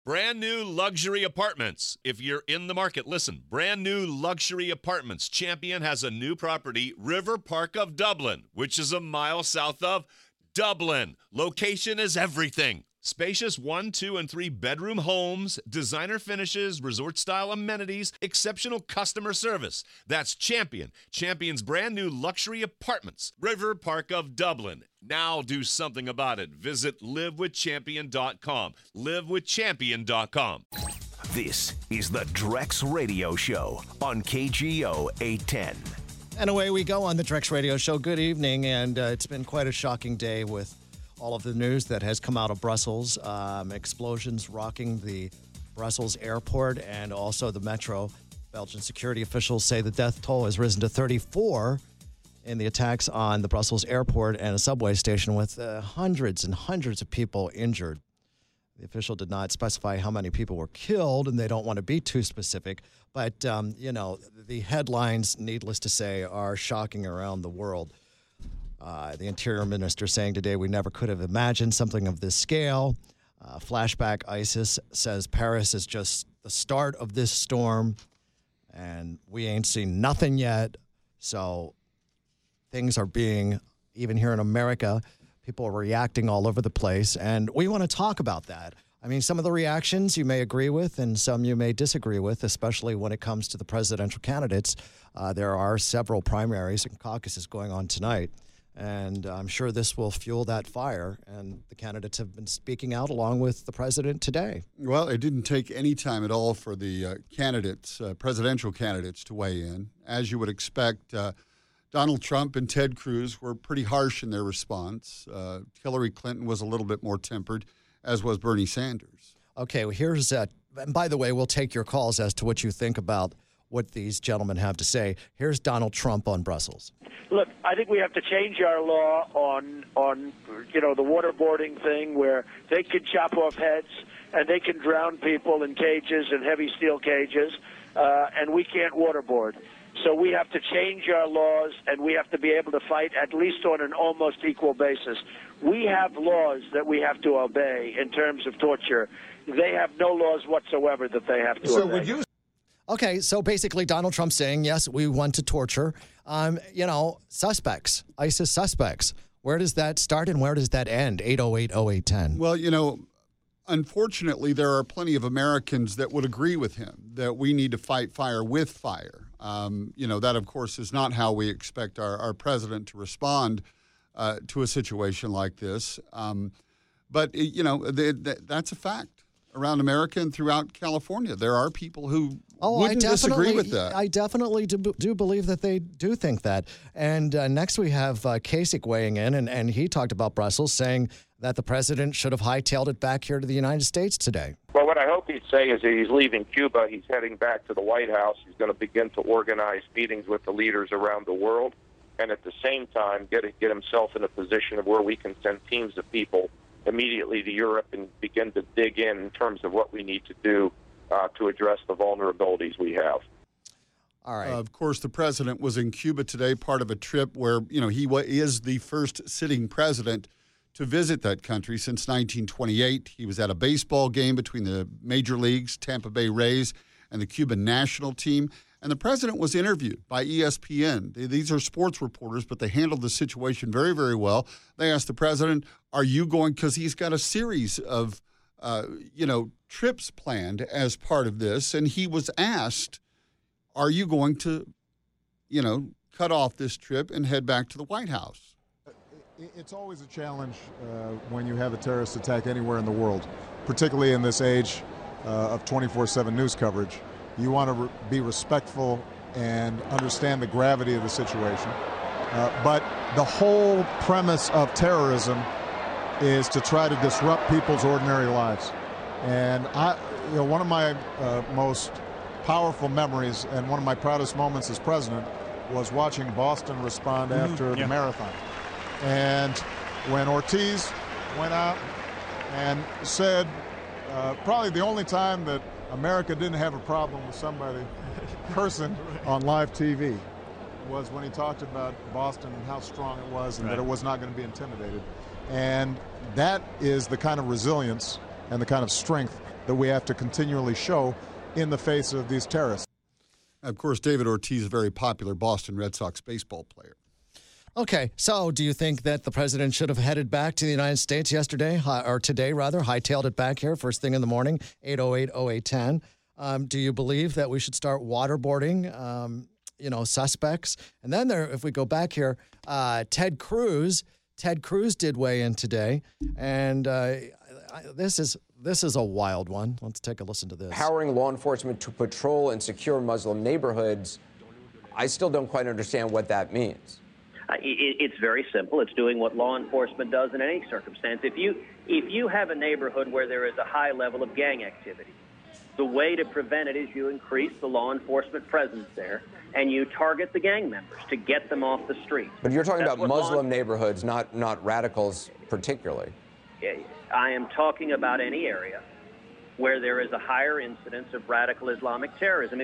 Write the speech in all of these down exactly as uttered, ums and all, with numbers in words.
Brand new luxury apartments. If you're in the market, listen. Brand new luxury apartments. Champion has a new property, River Park of Dublin, which is a mile south of Dublin. Location is everything. Spacious one, two, and three bedroom homes, designer finishes, resort-style amenities, exceptional customer service. That's Champion. Champion's brand new luxury apartments. River Park of Dublin. Now do something about it. Visit live with champion dot com. live with champion dot com. This is the Drex Radio Show on K G O eight ten. And away we go on the Drex Radio Show. Good evening, and uh, it's been quite a shocking day with all of the news that has come out of Brussels. Um, explosions rocking the Brussels airport and also the metro. Belgian security officials say the death toll has risen to thirty-four in the attacks on the Brussels airport and a subway station, with uh, hundreds and hundreds of people injured. The official did not specify how many people were killed, and they don't want to be too specific. But, um, you know, the headlines, needless to say, are shocking around the world. Uh, the Interior Minister saying today we never could have imagined something of this scale. Uh, flashback ISIS says Paris is just the start of this storm, and we ain't seen nothing yet. So things are being, even here in America, people are reacting all over the place, and we want to talk about that. I mean, some of the reactions you may agree with and some you may disagree with, especially when it comes to the presidential candidates. Uh, there are several primaries and caucuses going on tonight, and I'm sure this will fuel that fire, and the candidates have been speaking out along with the president today. Well, it didn't take any time at all for the uh, candidates, uh, presidential candidates, to weigh in. As you would expect, uh, Donald Trump and Ted Cruz were pretty harsh in their response. Uh, Hillary Clinton was a little bit more tempered, as was Bernie Sanders. Okay, well, here's uh, and by the way, we'll take your calls as to what you think about what these gentlemen have to say. Here's Donald Trump on Brussels. Look, I think we have to change our law on, on you know, the waterboarding thing, where they can chop off heads and they can drown people in cages and heavy steel cages, uh, and we can't waterboard. So we have to change our laws, and we have to be able to fight at least on an almost equal basis. We have laws that we have to obey in terms of torture. They have no laws whatsoever that they have to so obey. Would you- okay, so basically Donald Trump saying, yes, we want to torture, um, you know, suspects, ISIS suspects. Where does that start and where does that end? eight oh eight oh eight one oh. Well, you know, unfortunately, there are plenty of Americans that would agree with him that we need to fight fire with fire. Um, you know, that, of course, is not how we expect our, our president to respond uh, to a situation like this. Um, but, you know, the, the, that's a fact. Around America and throughout California, there are people who oh, wouldn't I disagree with that. I definitely do, do believe that they do think that. And uh, next we have uh, Kasich weighing in, and, and he talked about Brussels, saying that the president should have hightailed it back here to the United States today. Well, what I hope he'd say is that he's leaving Cuba. He's heading back to the White House. He's going to begin to organize meetings with the leaders around the world, and at the same time get, get himself in a position of where we can send teams of people immediately to Europe and begin to dig in in terms of what we need to do uh, to address the vulnerabilities we have. All right. Uh, of course, the president was in Cuba today, part of a trip where, you know, he wa- is the first sitting president to visit that country since nineteen twenty-eight. He was at a baseball game between the major leagues, Tampa Bay Rays, and the Cuban national team. And the president was interviewed by E S P N. These are sports reporters, but they handled the situation very, very well. They asked the president, are you going, because he's got a series of, uh, you know, trips planned as part of this. And he was asked, are you going to, you know, cut off this trip and head back to the White House? It's always a challenge uh, when you have a terrorist attack anywhere in the world, particularly in this age uh, of twenty-four seven news coverage. You want to re- be respectful and understand the gravity of the situation. Uh, but the whole premise of terrorism is to try to disrupt people's ordinary lives. And I, you know, one of my uh, most powerful memories and one of my proudest moments as president was watching Boston respond mm-hmm. after yeah. the marathon. And when Ortiz went out and said, uh, probably the only time that America didn't have a problem with somebody, person on live T V, was when he talked about Boston and how strong it was and right. that it was not going to be intimidated. And that is the kind of resilience and the kind of strength that we have to continually show in the face of these terrorists. Of course, David Ortiz, a very popular Boston Red Sox baseball player. Okay, so do you think that the president should have headed back to the United States yesterday, hi- or today rather, hightailed it back here first thing in the morning, eight oh eight oh eight ten? Um, do you believe that we should start waterboarding, um, you know, suspects? And then there, if we go back here, uh, Ted Cruz, Ted Cruz did weigh in today, and uh, I, this is this is a wild one. Let's take a listen to this. Empowering law enforcement to patrol and secure Muslim neighborhoods. I still don't quite understand what that means. Uh, it, it's very simple. It's doing what law enforcement does in any circumstance. If you if you have a neighborhood where there is a high level of gang activity, the way to prevent it is you increase the law enforcement presence there, and you target the gang members to get them off the street. But you're talking That's about what Muslim law- neighborhoods, not not radicals particularly. I am talking about any area where there is a higher incidence of radical Islamic terrorism. If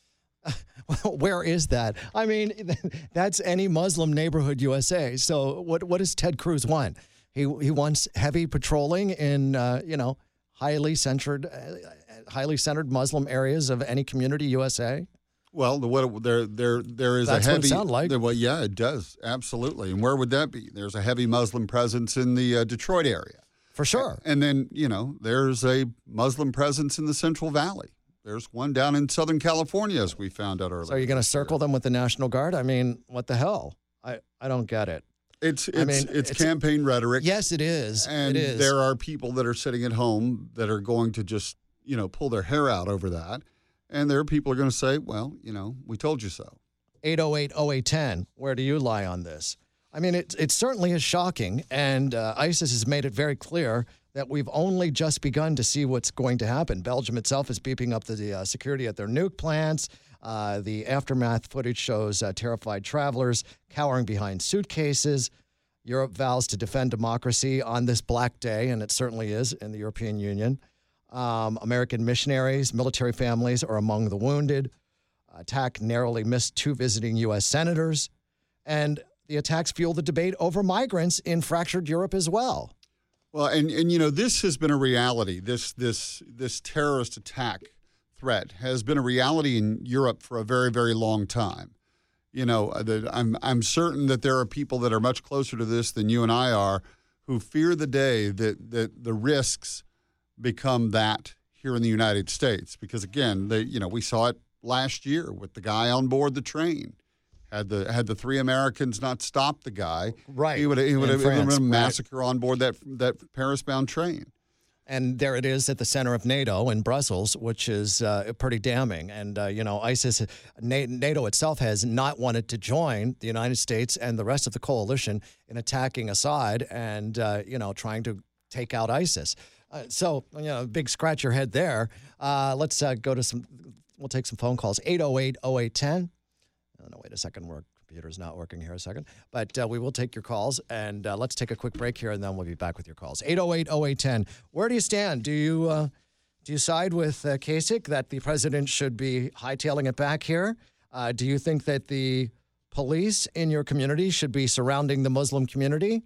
Where is that? I mean, that's any Muslim neighborhood U S A. So what what does Ted Cruz want? He he wants heavy patrolling in uh, you know highly centered uh, highly centered Muslim areas of any community U S A. Well, the, what there there there is That's a what heavy. it sound like. there- well, yeah, it does absolutely. And where would that be? There's a heavy Muslim presence in the uh, Detroit area, For sure. and then you know there's a Muslim presence in the Central Valley. There's one down in Southern California, as we found out earlier. So are you going to circle them with the National Guard? I mean, what the hell? I, I don't get it. It's it's I mean, it's, it's- campaign rhetoric. Yes, it is. And it is. there are people that are sitting at home that are going to just, you know, pull their hair out over that. And there are people who are going to say, well, you know, we told you so. eight oh eight oh eight ten. Where do you lie on this? I mean, it, it certainly is shocking. And uh, ISIS has made it very clear that we've only just begun to see what's going to happen. Belgium itself is beefing up the uh, security at their nuke plants. Uh, the aftermath footage shows uh, terrified travelers cowering behind suitcases. Europe vows to defend democracy on this black day, and it certainly is in the European Union. Um, American missionaries, military families are among the wounded. Attack narrowly missed two visiting U S senators. And the attacks fuel the debate over migrants in fractured Europe as well. Well, and, and you know, this has been a reality. This this this terrorist attack threat has been a reality in Europe for a very, very long time. You know, the, I'm I'm certain that there are people that are much closer to this than you and I are who fear the day that, that the risks become that here in the United States. Because, again, they, you know, we saw it last year with the guy on board the train. Had the had the three Americans not stopped the guy, Right, he would have, he would in have been France, a right. massacre on board that that Paris-bound train. And there it is at the center of NATO in Brussels, which is uh, pretty damning. And, uh, you know, ISIS, NATO itself has not wanted to join the United States and the rest of the coalition in attacking Assad and, uh, you know, trying to take out ISIS. Uh, so, you know, big scratch your head there. Uh, let's uh, go to some, we'll take some phone calls. eight oh eight oh eight ten. Oh, no, wait a second. Our computer's not working here a second. But uh, we will take your calls. And uh, let's take a quick break here, and then we'll be back with your calls. eight oh eight oh eight ten. Where do you stand? Do you uh, do you side with uh, Kasich that the president should be hightailing it back here? Uh, do you think that the police in your community should be surrounding the Muslim community?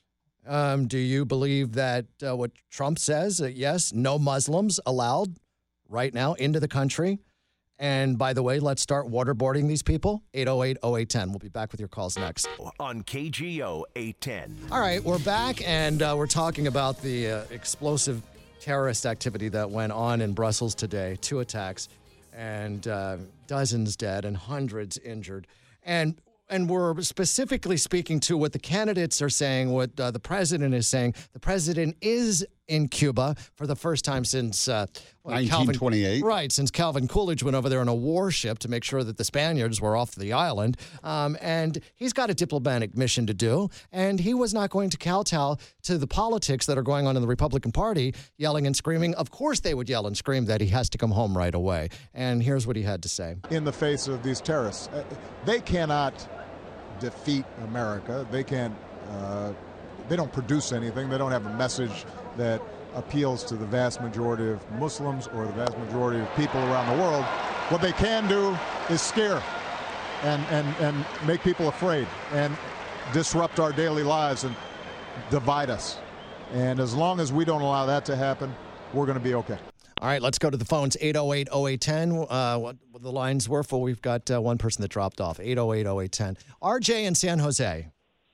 Um, do you believe that uh, what Trump says, uh, yes, no Muslims allowed right now into the country? And by the way, let's start waterboarding these people. eight oh eight oh eight ten. We'll be back with your calls next. On K G O eight ten. All right, we're back, and uh, we're talking about the uh, explosive terrorist activity that went on in Brussels today. Two attacks, and uh, dozens dead and hundreds injured. And and we're specifically speaking to what the candidates are saying, what uh, the president is saying. The president is in Cuba for the first time since uh, well, nineteen twenty-eight. Calvin, right, since Calvin Coolidge went over there on a warship to make sure that the Spaniards were off the island. Um, and he's got a diplomatic mission to do, and he was not going to kowtow to the politics that are going on in the Republican Party, yelling and screaming. Of course they would yell and scream that he has to come home right away. And here's what he had to say. In the face of these terrorists, Uh, they cannot defeat America. They can't, uh, they don't produce anything. They don't have a message that appeals to the vast majority of Muslims or the vast majority of people around the world. What they can do is scare and, and, and make people afraid and disrupt our daily lives and divide us. And as long as we don't allow that to happen, we're going to be okay. All right, let's go to the phones. eight oh eight, oh eight one oh. Uh, what, what the lines were for? We've got uh, one person that dropped off. eight oh eight, oh eight one oh. R J in San Jose.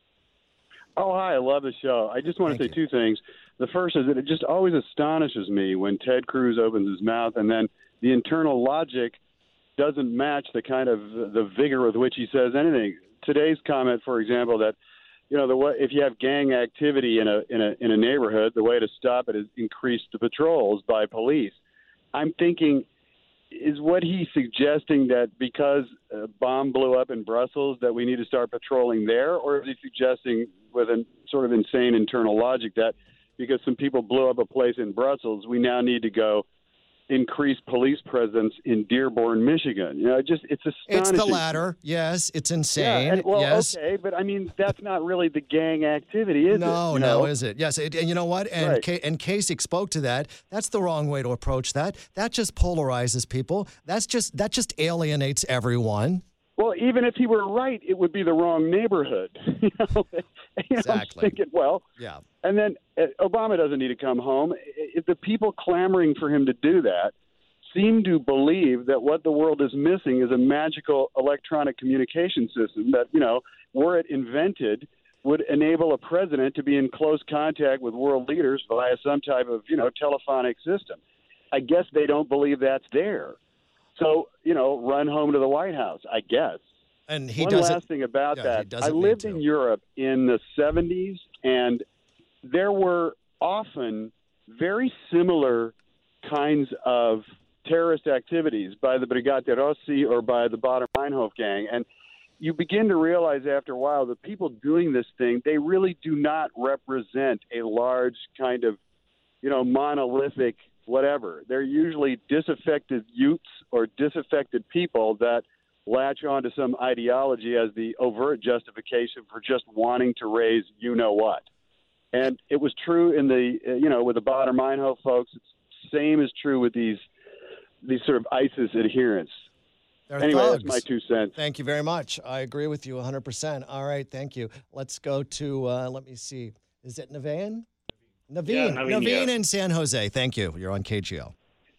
Oh, hi. I love the show. I just want to say two things. The first is that it just always astonishes me when Ted Cruz opens his mouth and then the internal logic doesn't match the kind of the vigor with which he says anything. Today's comment, for example, that you know the way, if you have gang activity in a in a in a neighborhood, the way to stop it is increase the patrols by police. I'm thinking, is what he's suggesting that because a bomb blew up in Brussels that we need to start patrolling there, or is he suggesting with a sort of insane internal logic that because some people blew up a place in Brussels, we now need to go increase police presence in Dearborn, Michigan? You know, it just it's astonishing. It's the latter. Yes, it's insane. Yeah, and, well, yes. okay, but I mean that's not really the gang activity, is no, it? No, know? no, is it? Yes, it, and you know what? And right. K- and Kasich spoke to that. That's the wrong way to approach that. That just polarizes people. That's just that just alienates everyone. Well, even if he were right, it would be the wrong neighborhood. you know, you know exactly. I'm thinking, well, yeah. And then uh, Obama doesn't need to come home. If the people clamoring for him to do that seem to believe that what the world is missing is a magical electronic communication system that, you know, were it invented, would enable a president to be in close contact with world leaders via some type of, you know, telephonic system. I guess they don't believe that's there. So, you know, run home to the White House, I guess. And he One doesn't, last thing about yeah, that. I lived in Europe in the seventies, and there were often very similar kinds of terrorist activities by the Brigate Rossi or by the Baader-Meinhof gang. And you begin to realize after a while that people doing this thing, they really do not represent a large kind of, you know, monolithic whatever. They're usually disaffected youths or disaffected people that latch onto some ideology as the overt justification for just wanting to raise you-know-what. And it was true in the, you know, with the Baader-Meinhof folks. It's same is true with these these sort of ISIS adherents. They're anyway, thugs. that's my two cents. Thank you very much. I agree with you one hundred percent. All right, thank you. Let's go to, uh, let me see, is it Naveen? Naveen, Yeah, Naveen, Naveen yeah. in San Jose. Thank you. You're on K G O.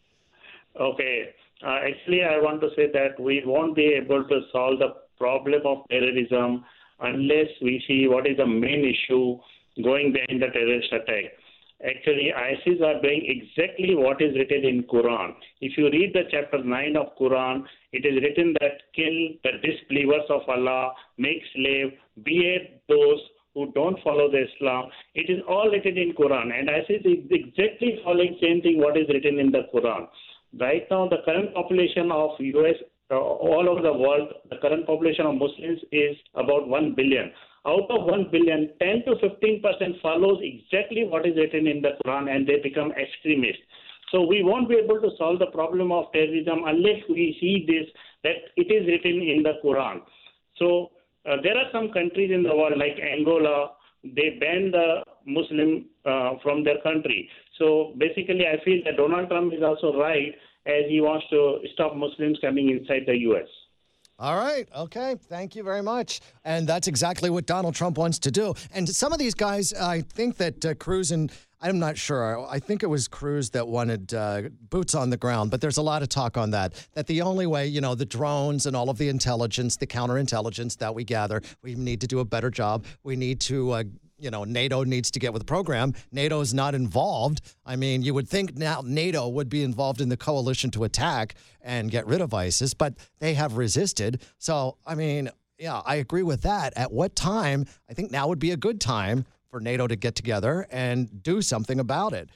Okay. Uh, actually, I want to say that we won't be able to solve the problem of terrorism unless we see what is the main issue going behind the terrorist attack. Actually, ISIS are doing exactly what is written in Quran. If you read the chapter nine of Quran, it is written that kill the disbelievers of Allah, make slave, behead those who don't follow the Islam. It is all written in Quran, and ISIS is exactly following same thing what is written in the Quran. Right now, the current population of U S, uh, all over the world, the current population of Muslims is about one billion. Out of one billion, ten to fifteen percent follows exactly what is written in the Quran, and they become extremists. So we won't be able to solve the problem of terrorism unless we see this, that it is written in the Quran. So uh, there are some countries in the world like Angola, they ban the Muslim uh, from their country. So basically I feel that Donald Trump is also right as he wants to stop Muslims coming inside the U S. All right. Okay. Thank you very much. And that's exactly what Donald Trump wants to do. And some of these guys, I think that uh, Cruz and I'm not sure. I think it was Cruz that wanted uh, boots on the ground, but there's a lot of talk on that, that the only way, you know, the drones and all of the intelligence, the counterintelligence that we gather, we need to do a better job. We need to, uh, you know, NATO needs to get with the program. NATO is not involved. I mean, you would think now NATO would be involved in the coalition to attack and get rid of ISIS, but they have resisted. So, I mean, yeah, I agree with that. At what time? I think now would be a good time for NATO to get together and do something about it.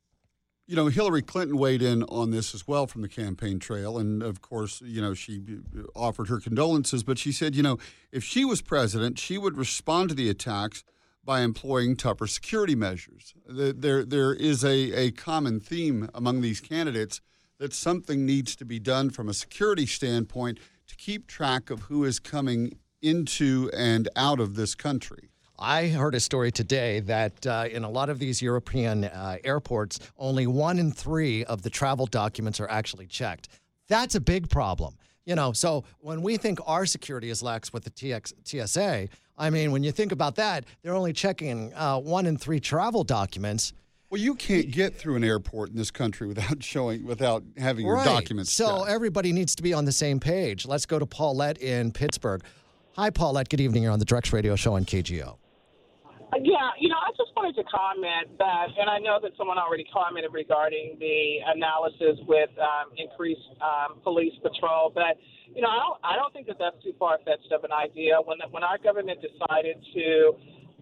You know, Hillary Clinton weighed in on this as well from the campaign trail. And, of course, you know, she offered her condolences. But she said, you know, if she was president, she would respond to the attacks by employing tougher security measures. There, there is a, a common theme among these candidates that something needs to be done from a security standpoint to keep track of who is coming into and out of this country. I heard a story today that uh, in a lot of these European uh, airports, only one in three of the travel documents are actually checked. That's a big problem. You know, so when we think our security is lax with the T X, T S A, I mean, when you think about that, they're only checking uh, one in three travel documents. Well, you can't get through an airport in this country without showing, without having your Right. documents So checked. everybody needs to be on the same page. Let's go to Paulette in Pittsburgh. Hi, Paulette. Good evening. You're on the Drex Radio Show on K G O. Yeah, you know, I just wanted to comment that, and I know that someone already commented regarding the analysis with um, increased um, police patrol, but you know, I don't, I don't think that that's too far-fetched of an idea. When when our government decided to,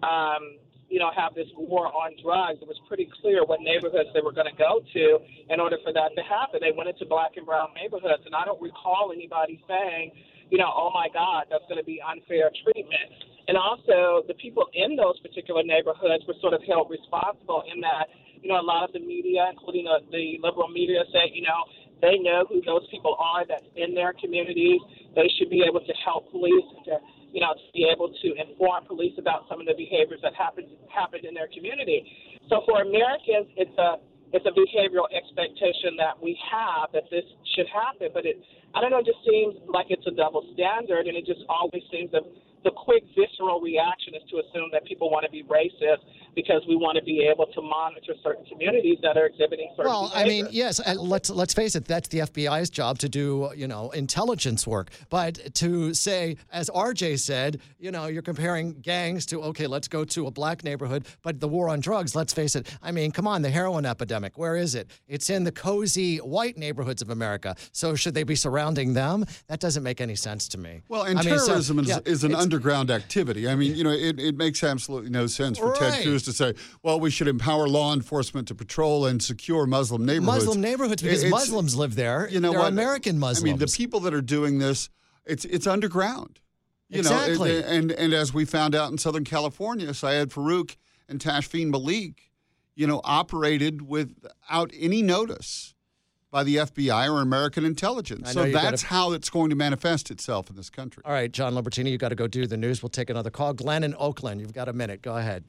um, you know, have this war on drugs, it was pretty clear what neighborhoods they were going to go to in order for that to happen. They went into black and brown neighborhoods, and I don't recall anybody saying, you know, oh my God, that's going to be unfair treatment. And also, the people in those particular neighborhoods were sort of held responsible in that, you know, a lot of the media, including the, the liberal media, say, you know, they know who those people are that's in their communities. They should be able to help police, to, you know, to be able to inform police about some of the behaviors that happened happened in their community. So for Americans, it's a it's a behavioral expectation that we have that this should happen, but it, I don't know, it just seems like it's a double standard, and it just always seems that the quick visceral reaction is to assume that people want to be racist because we want to be able to monitor certain communities that are exhibiting certain Well, I behaviors. mean, yes, and let's let's face it, that's the F B I's job to do, you know, intelligence work. But to say, as R J said, you know, you're comparing gangs to, okay, let's go to a black neighborhood, but the war on drugs, let's face it, I mean, come on, the heroin epidemic, where is it? It's in the cozy white neighborhoods of America. So should they be surrounding them? That doesn't make any sense to me. Well, and I mean, so- terrorism is, yeah, is an it's- underground activity. I mean, you know, it, it makes absolutely no sense for Right. Ted Cruz to say, well, we should empower law enforcement to patrol and secure Muslim neighborhoods. Muslim neighborhoods because It's- Muslims live there. You know They're what? American Muslims. I mean, the people that are doing this, it's it's underground. You Exactly. know, and, and and as we found out in Southern California, Syed Farouk and Tashfeen Malik, you know, operated without any notice by the F B I or American intelligence. I know So you gotta- that's how it's going to manifest itself in this country. All right, John Libertini, you got to go do the news. We'll take another call. Glenn in Oakland, you've got a minute. Go ahead.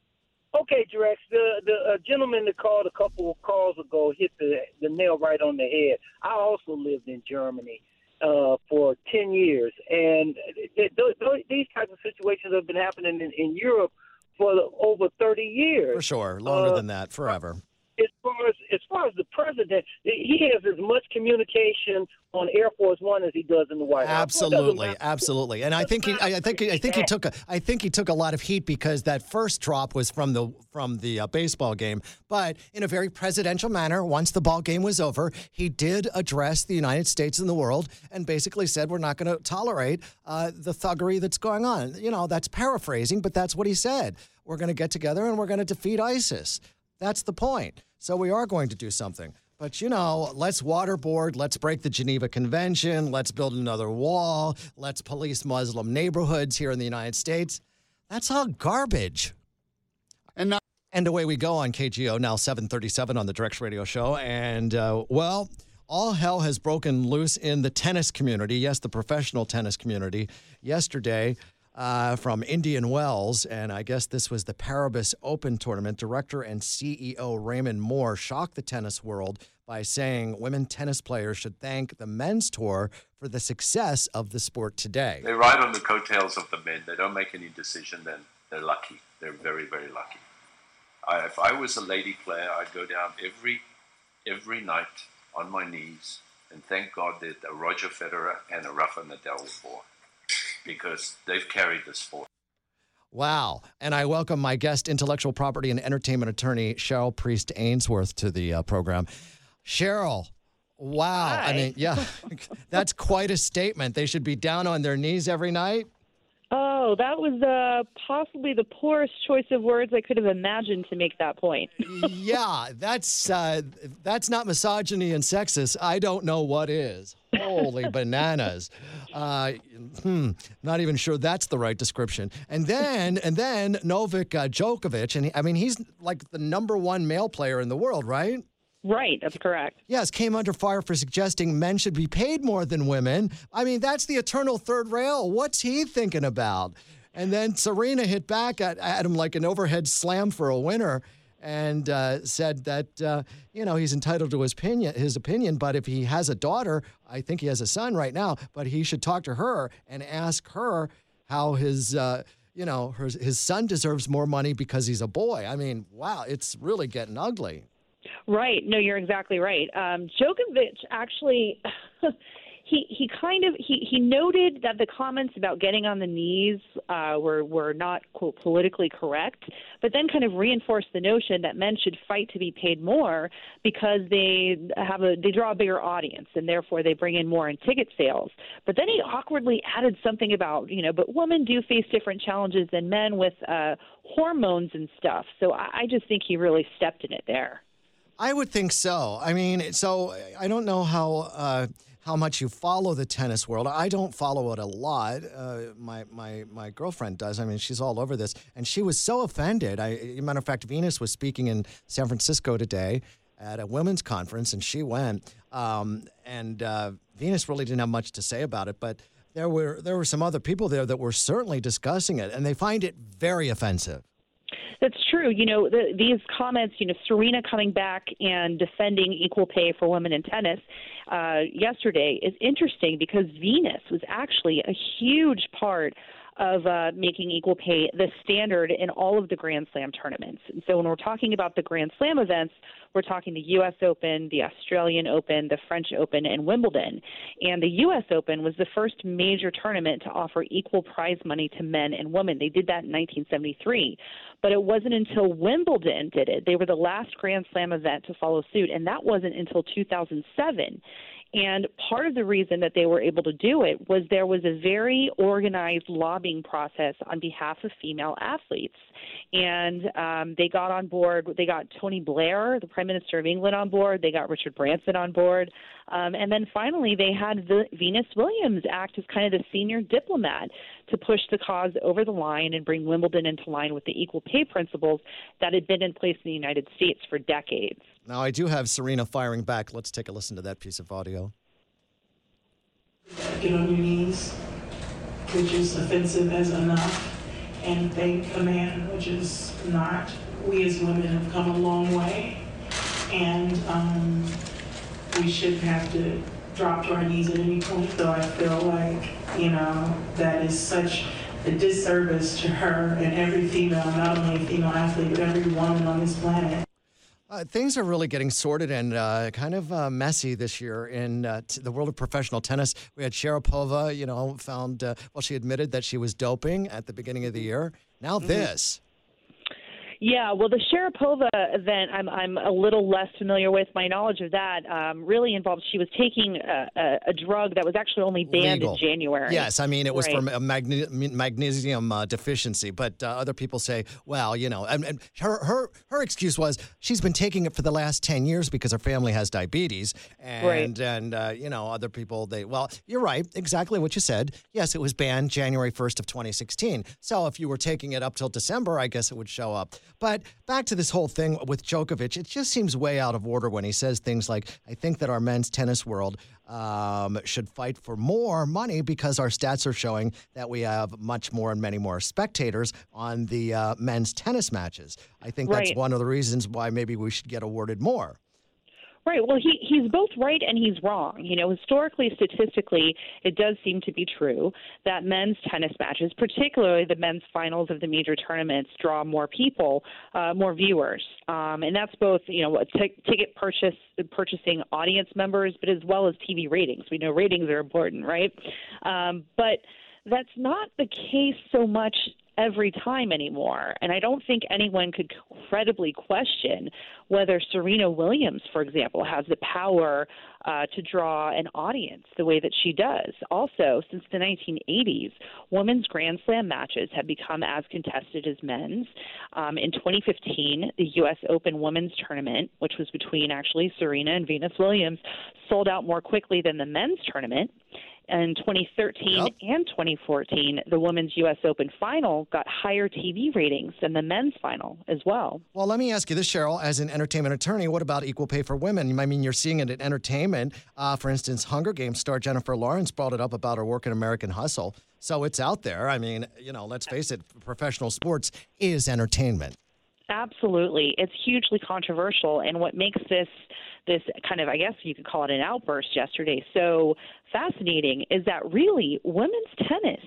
Okay, Drex, the the uh, gentleman that called a couple of calls ago hit the the nail right on the head. I also lived in Germany uh, for ten years, and it, it, those, those, these types of situations have been happening in, in Europe for over thirty years. For sure. Longer Uh, than that. Forever. As far as as far as the president, he has as much communication on Air Force One as he does in the White House. Absolutely, absolutely. And I think he, I I think, he- I think he took a, I think he took a lot of heat because that first drop was from the from the uh, baseball game. But in a very presidential manner, once the ball game was over, he did address the United States and the world, and basically said we're not going to tolerate uh, the thuggery that's going on. You know, that's paraphrasing, but that's what he said. We're going to get together and we're going to defeat ISIS. That's the point. So we are going to do something. But, you know, let's waterboard. Let's break the Geneva Convention. Let's build another wall. Let's police Muslim neighborhoods here in the United States. That's all garbage. And now- and away we go on K G O, now seven thirty-seven on the Drex Radio Show. And, uh, well, all hell has broken loose in the tennis community. Yes, the professional tennis community. Yesterday, Uh, from Indian Wells, and I guess this was the Paribus Open Tournament. Director and C E O Raymond Moore shocked the tennis world by saying women tennis players should thank the men's tour for the success of the sport today. They ride on the coattails of the men. They don't make any decision, then they're lucky. They're very, very lucky. I, if I was a lady player, I'd go down every every night on my knees and thank God that a Roger Federer and a Rafa Nadal were born, because they've carried the sport. Wow. And I welcome my guest, intellectual property and entertainment attorney, Cheryl Priest Ainsworth, to the uh, program. Cheryl, wow. Hi. I mean, yeah, that's quite a statement. They should be down on their knees every night. Oh, that was uh, possibly the poorest choice of words I could have imagined to make that point. Yeah, that's uh, that's not misogyny and sexist. I don't know what is. Holy bananas. Uh, hmm, not even sure that's the right description. And then, and then Novak uh, Djokovic, and he, I mean, he's like the number one male player in the world, right? Right, that's correct. Yes, came under fire for suggesting men should be paid more than women. I mean, that's the eternal third rail. What's he thinking about? And then Serena hit back at, at him like an overhead slam for a winner, and uh, said that, uh, you know, he's entitled to his opinion, his opinion, but if he has a daughter, I think he has a son right now, but he should talk to her and ask her how his, uh, you know, her, his son deserves more money because he's a boy. I mean, wow, it's really getting ugly. Right. No, you're exactly right. Um, Djokovic actually, he he kind of he, he noted that the comments about getting on the knees uh, were were not quote politically correct, but then kind of reinforced the notion that men should fight to be paid more because they have a they draw a bigger audience and therefore they bring in more in ticket sales. But then he awkwardly added something about, you know, but women do face different challenges than men with uh, hormones and stuff. So I, I just think he really stepped in it there. I would think so. I mean, so I don't know how uh, how much you follow the tennis world. I don't follow it a lot. Uh, my my my girlfriend does. I mean, she's all over this, and she was so offended. I, as a matter of fact, Venus was speaking in San Francisco today at a women's conference, and she went. Um, and uh, Venus really didn't have much to say about it, but there were there were some other people there that were certainly discussing it, and they find it very offensive. That's true. You know, the, these comments, you know, Serena coming back and defending equal pay for women in tennis uh, yesterday is interesting because Venus was actually a huge part of uh, making equal pay the standard in all of the Grand Slam tournaments. And so when we're talking about the Grand Slam events, we're talking the U S Open, the Australian Open, the French Open, and Wimbledon. And the U S Open was the first major tournament to offer equal prize money to men and women. They did that in nineteen seventy-three. But it wasn't until Wimbledon did it. They were the last Grand Slam event to follow suit, and that wasn't until two thousand seven. And part of the reason that they were able to do it was there was a very organized lobbying process on behalf of female athletes. And um, they got on board, they got Tony Blair, the Prime Minister of England, on board. They got Richard Branson on board. Um, and then finally, they had the Venus Williams act as kind of the senior diplomat to push the cause over the line and bring Wimbledon into line with the equal pay principles that had been in place in the United States for decades. Now, I do have Serena firing back. Let's take a listen to that piece of audio. Get on your knees, which is offensive as enough, and thank a man, which is not. We as women have come a long way, and um, we shouldn't have to drop to our knees at any point, though I feel like, you know, that is such a disservice to her and every female, not only a female athlete, but every woman on this planet. Uh, things are really getting sorted and uh, kind of uh, messy this year in uh, t- the world of professional tennis. We had Sharapova, you know, found, uh, well, she admitted that she was doping at the beginning of the year. Now mm-hmm. this. Yeah, well, the Sharapova event, I'm I'm a little less familiar with. My knowledge of that um, really involved she was taking a, a, a drug that was actually only banned Legal. in January. Yes, I mean, it was right. for a magne- magnesium uh, deficiency, but uh, other people say, well, you know, and, and her, her her excuse was she's been taking it for the last ten years because her family has diabetes, and, right. and uh, you know, other people, they, well, you're right, exactly what you said. Yes, it was banned January first of twenty sixteen, so if you were taking it up till December, I guess it would show up. But back to this whole thing with Djokovic, it just seems way out of order when he says things like, I think that our men's tennis world um, should fight for more money because our stats are showing that we have much more and many more spectators on the uh, men's tennis matches. I think that's Right. one of the reasons why maybe we should get awarded more. Right. Well, he, he's both right and he's wrong. You know, historically, statistically, it does seem to be true that men's tennis matches, particularly the men's finals of the major tournaments, draw more people, uh, more viewers. Um, and that's both, you know, t- ticket purchase, purchasing audience members, but as well as T V ratings. We know ratings are important, right? Um, but that's not the case so much every time anymore. And I don't think anyone could credibly question whether Serena Williams, for example, has the power uh, to draw an audience the way that she does. Also, since the nineteen eighties, women's Grand Slam matches have become as contested as men's. Um, in twenty fifteen, the U S Open women's tournament, which was between actually Serena and Venus Williams, sold out more quickly than the men's tournament. In twenty thirteen yep. and twenty fourteen, the women's U S Open final got higher T V ratings than the men's final as well. Well, let me ask you this, Cheryl, as an entertainment attorney, what about equal pay for women? I mean, you're seeing it in entertainment. Uh, for instance, Hunger Games star Jennifer Lawrence brought it up about her work in American Hustle. So it's out there. I mean, you know, let's face it, professional sports is entertainment. Absolutely. It's hugely controversial. And what makes this this kind of, I guess you could call it an outburst yesterday, so fascinating is that really women's tennis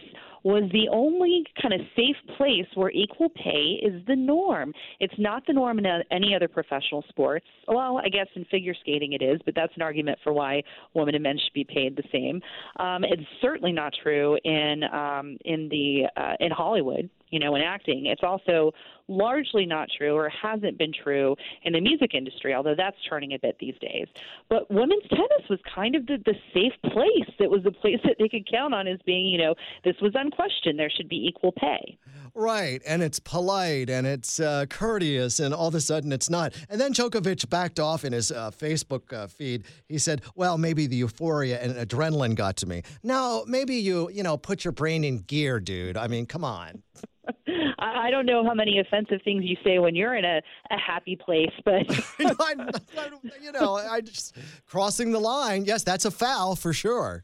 was the only kind of safe place where equal pay is the norm. It's not the norm in any other professional sports. Well, I guess in figure skating it is, but that's an argument for why women and men should be paid the same. Um, it's certainly not true in um, in the uh, in Hollywood, you know, in acting. It's also largely not true, or hasn't been true, in the music industry, although that's turning a bit these days. But women's tennis was kind of the, the safe place. It was the place that they could count on as being, you know, this was unquestioned. There should be equal pay. Right, and it's polite, and it's uh, courteous, and all of a sudden it's not. And then Djokovic backed off in his uh, Facebook uh, feed. He said, well, maybe the euphoria and adrenaline got to me. No, maybe you, you know, put your brain in gear, dude. I mean, come on. I don't know how many offensive things you say when you're in a, a happy place, but I, I, you know, I just crossing the line. Yes, that's a foul for sure.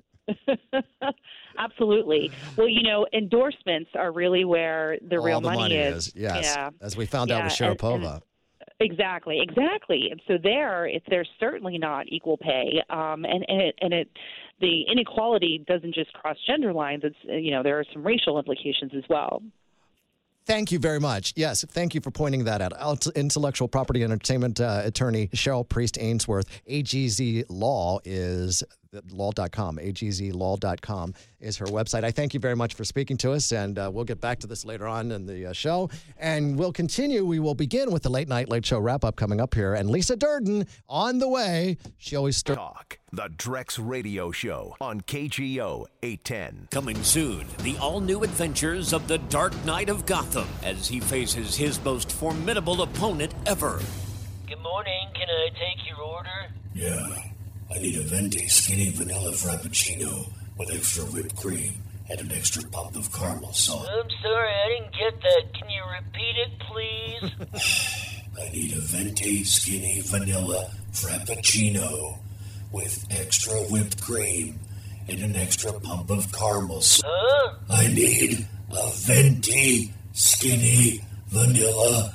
Absolutely. Well, you know, endorsements are really where the All real the money, money is. is. Yes, yeah. as we found yeah, out with and- Sharapova. and- Exactly, exactly. And so there, it's there's certainly not equal pay, um, and and it, and it the inequality doesn't just cross gender lines. It's you know there are some racial implications as well. Thank you very much. Yes, thank you for pointing that out. Out- Intellectual property and entertainment uh, attorney Cheryl Priest Ainsworth. A G Z Law is law dot com. A G Z law dot com is her website. I thank you very much for speaking to us, and uh, we'll get back to this later on in the uh, show. And we'll continue. We will begin with the Late Night Late Show wrap-up coming up here. And Lisa Durden on the way. She always starts. Talk, the Drex Radio Show on K G O eight ten. Coming soon, the all-new adventures of the Dark Knight of Gotham as he faces his most formidable opponent ever. Good morning. Can I take your order? Yeah. I need a venti skinny vanilla frappuccino with extra whipped cream and an extra pump of caramel sauce. I'm sorry, I didn't get that. Can you repeat it, please? I need a venti skinny vanilla frappuccino with extra whipped cream and an extra pump of caramel sauce. Huh? I need a venti skinny vanilla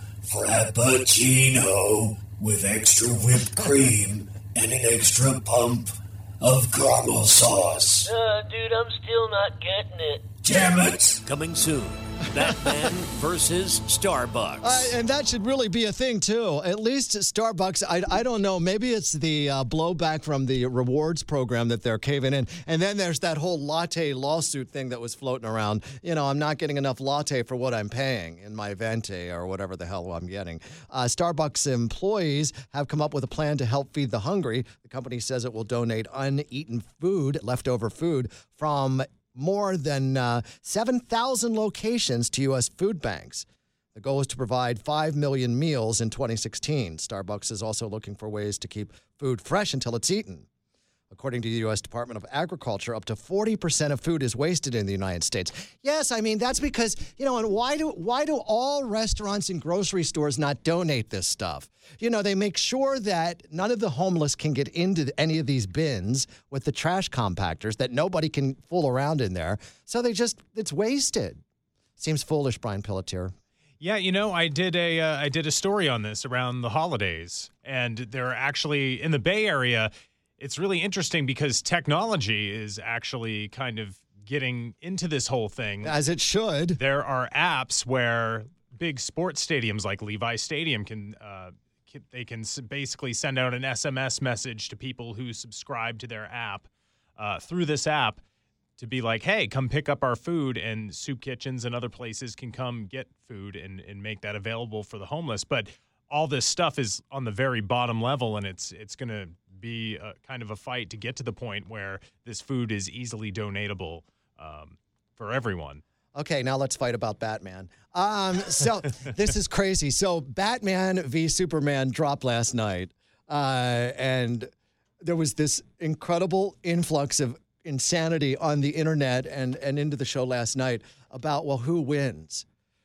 frappuccino with extra whipped cream and an extra pump of caramel sauce. Uh, dude, I'm still not getting it. Damn it! Coming soon, Batman versus Starbucks. Uh, and that should really be a thing, too. At least at Starbucks, I, I don't know, maybe it's the uh, blowback from the rewards program that they're caving in. And then there's that whole latte lawsuit thing that was floating around. You know, I'm not getting enough latte for what I'm paying in my venti or whatever the hell I'm getting. Uh, Starbucks employees have come up with a plan to help feed the hungry. The company says it will donate uneaten food, leftover food, from more than uh, seven thousand locations to U S food banks. The goal is to provide five million meals in twenty sixteen. Starbucks is also looking for ways to keep food fresh until it's eaten. According to the U S Department of Agriculture, up to forty percent of food is wasted in the United States. Yes, I mean, that's because, you know, and why do why do all restaurants and grocery stores not donate this stuff? You know, they make sure that none of the homeless can get into any of these bins with the trash compactors, that nobody can fool around in there. So they just, it's wasted. Seems foolish, Brian Pelletier. Yeah, you know, I did a uh, I did a story on this around the holidays, and there are actually, in the Bay Area, it's really interesting because technology is actually kind of getting into this whole thing. As it should. There are apps where big sports stadiums like Levi Stadium can, uh, can they can s- basically send out an S M S message to people who subscribe to their app uh, through this app to be like, hey, come pick up our food, and soup kitchens and other places can come get food and, and make that available for the homeless. But all this stuff is on the very bottom level, and it's it's going to be a, kind of a fight to get to the point where this food is easily donatable um, for everyone. Okay, now let's fight about Batman. Um, so this is crazy. So Batman v Superman dropped last night, uh, and there was this incredible influx of insanity on the internet and, and into the show last night about, well, who wins?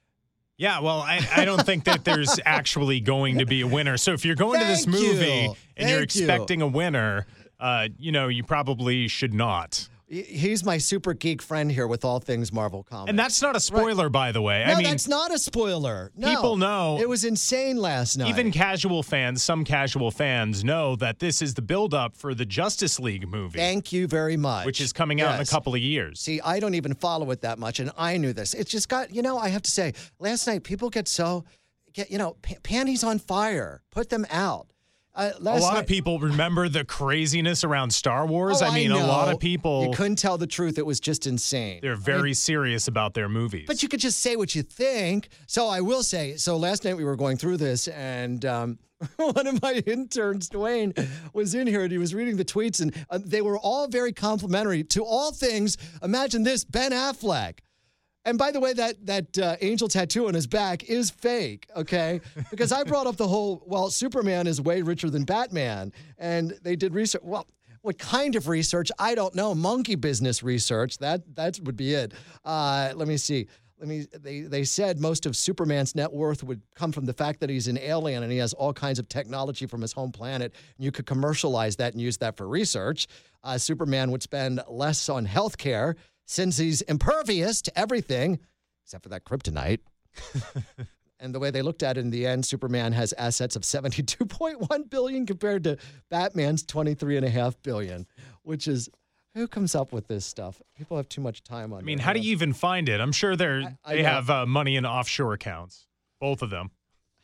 Yeah, well, I, I don't think that there's actually going to be a winner. So if you're going Thank to this movie you. and you're Thank you. expecting a winner, uh, you know, you probably should not. He's my super geek friend here with all things Marvel Comics. And that's not a spoiler, right. by the way. No, I mean, that's not a spoiler. No. People know. It was insane last night. Even casual fans, some casual fans know that this is the build-up for the Justice League movie. Thank you very much. Which is coming yes. out in a couple of years. See, I don't even follow it that much, and I knew this. It's just got, you know, I have to say, last night people get so, get you know, p- panties on fire. Put them out. Uh, a lot night, of people remember the craziness around Star Wars. Oh, I mean, I a lot of people. You couldn't tell the truth. It was just insane. They're very I mean, serious about their movies. But you could just say what you think. So I will say, so last night we were going through this, and um, one of my interns, Dwayne, was in here, and he was reading the tweets, and uh, they were all very complimentary to all things. Imagine this, Ben Affleck. And by the way, that that uh, angel tattoo on his back is fake, okay? Because I brought up the whole, well, Superman is way richer than Batman. And they did research. Well, what kind of research? I don't know. Monkey business research. That that would be it. Uh, let me see. Let me. They, they said most of Superman's net worth would come from the fact that he's an alien and he has all kinds of technology from his home planet. And you could commercialize that and use that for research. Uh, Superman would spend less on health care, since he's impervious to everything, except for that kryptonite. And the way they looked at it in the end, Superman has assets of seventy-two point one billion dollars compared to Batman's twenty-three point five billion dollars, which is, who comes up with this stuff? People have too much time on it. I mean, how do you even find it? I'm sure they're, I, I they know. have uh, money in offshore accounts, both of them.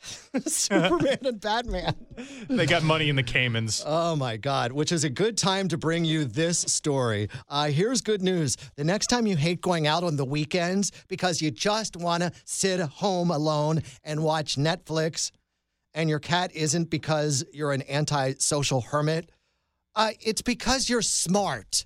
Superman and Batman. They got money in the Caymans. Oh, my God, which is a good time to bring you this story. Uh, here's good news. The next time you hate going out on the weekends because you just want to sit home alone and watch Netflix, and your cat isn't because you're an antisocial hermit, uh, it's because you're smart.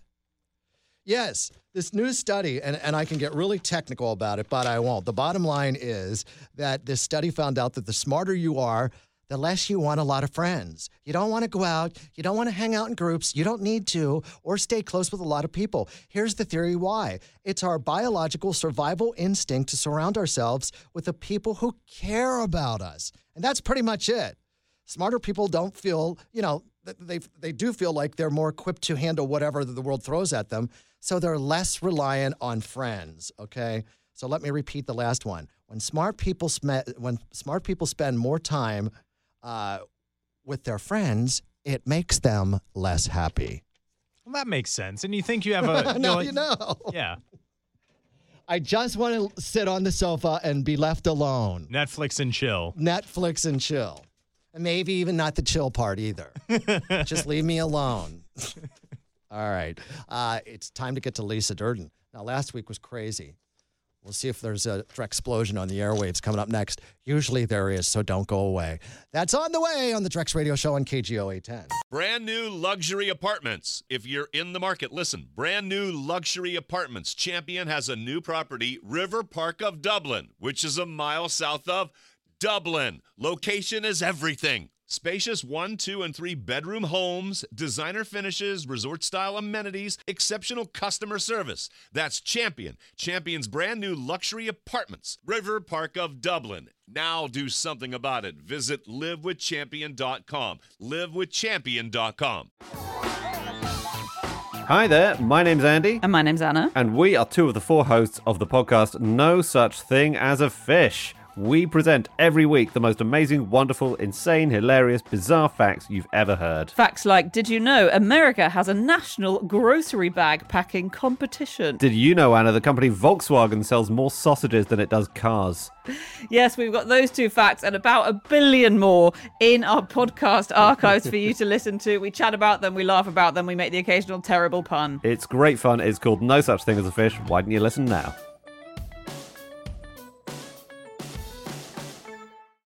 Yes, this new study, and, and I can get really technical about it, but I won't. The bottom line is that this study found out that the smarter you are, the less you want a lot of friends. You don't want to go out. You don't want to hang out in groups. You don't need to, or stay close with a lot of people. Here's the theory why. It's our biological survival instinct to surround ourselves with the people who care about us. And that's pretty much it. Smarter people don't feel, you know, they they do feel like they're more equipped to handle whatever the world throws at them. So they're less reliant on friends, okay? So let me repeat the last one. When smart people sm- when smart people spend more time uh, with their friends, it makes them less happy. Well, that makes sense. And you think you have a... no, you know, you know. Yeah. I just want to sit on the sofa and be left alone. Netflix and chill. Netflix and chill. And maybe even not the chill part either. Just leave me alone. All right. Uh, it's time to get to Lisa Durden. Now, last week was crazy. We'll see if there's a explosion on the airwaves coming up next. Usually there is, so don't go away. That's on the way on the Drex Radio Show on K G O eight ten. Brand new luxury apartments. If you're in the market, listen. Brand new luxury apartments. Champion has a new property, River Park of Dublin, which is a mile south of Dublin. Location is everything. Spacious one, two, and three bedroom homes, designer finishes, resort-style amenities, exceptional customer service. That's Champion. Champion's brand new luxury apartments. River Park of Dublin. Now do something about it. Visit live with champion dot com. live with champion dot com. Hi there, my name's Andy. And my name's Anna. And we are two of the four hosts of the podcast No Such Thing as a Fish. We present every week the most amazing, wonderful, insane, hilarious, bizarre facts you've ever heard. Facts like, did you know America has a national grocery bag packing competition? Did you know, Anna, the company Volkswagen sells more sausages than it does cars? Yes, we've got those two facts and about a billion more in our podcast archives for you to listen to. We chat about them, we laugh about them, we make the occasional terrible pun. It's great fun. It's called No Such Thing as a Fish. Why don't you listen now?